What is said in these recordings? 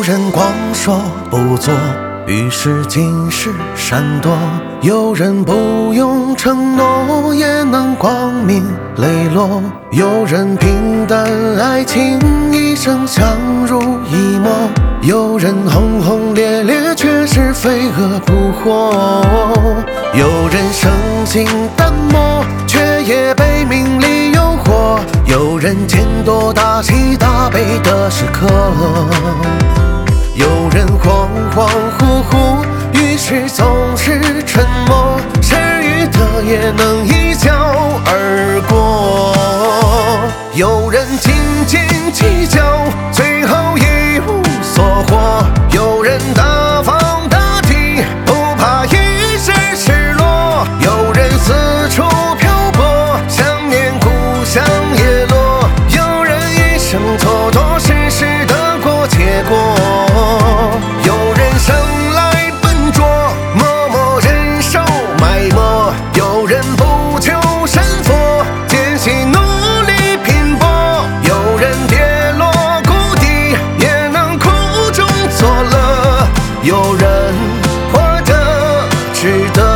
人光说不做，于是尽是闪躲；有人不用承诺，也能光明磊落；有人平淡爱情，一生相濡以沫；有人轰轰烈烈，却是飞蛾扑火；有人生性淡漠，却也被名利诱惑；有人见多大喜大悲的时刻，有人恍恍惚惚，于是总是沉默，失与得也能一笑而过；有人斤斤计较，最后一无所获；有人大方大体，不怕一时失落；有人四处漂泊，想念故乡叶落；有人一生蹉跎，世事得过且过；有人生来笨拙，默默忍受埋没；有人不求神佛，艰辛努力拼搏；有人跌落谷底，也能苦中作乐；有人活得值得。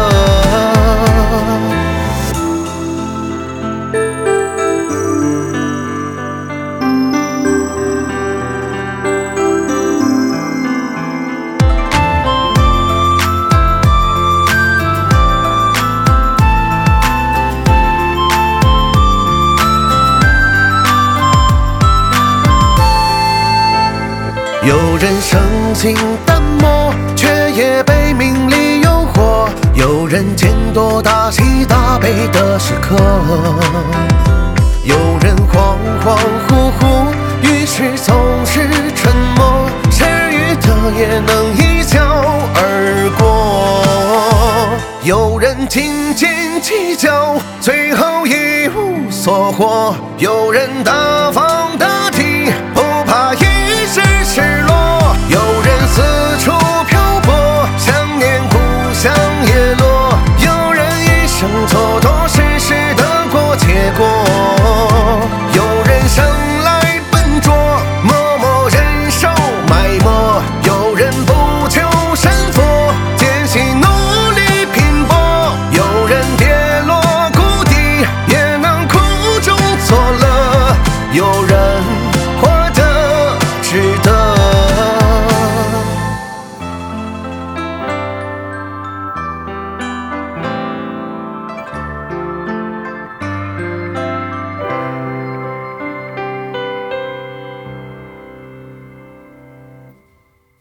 有人生性淡漠，却也被名利诱惑；有人见多大喜大悲的时刻，有人恍恍惚惚，于是总是沉默，失与得也能一笑而过；有人斤斤计较，最后一无所获；有人大方大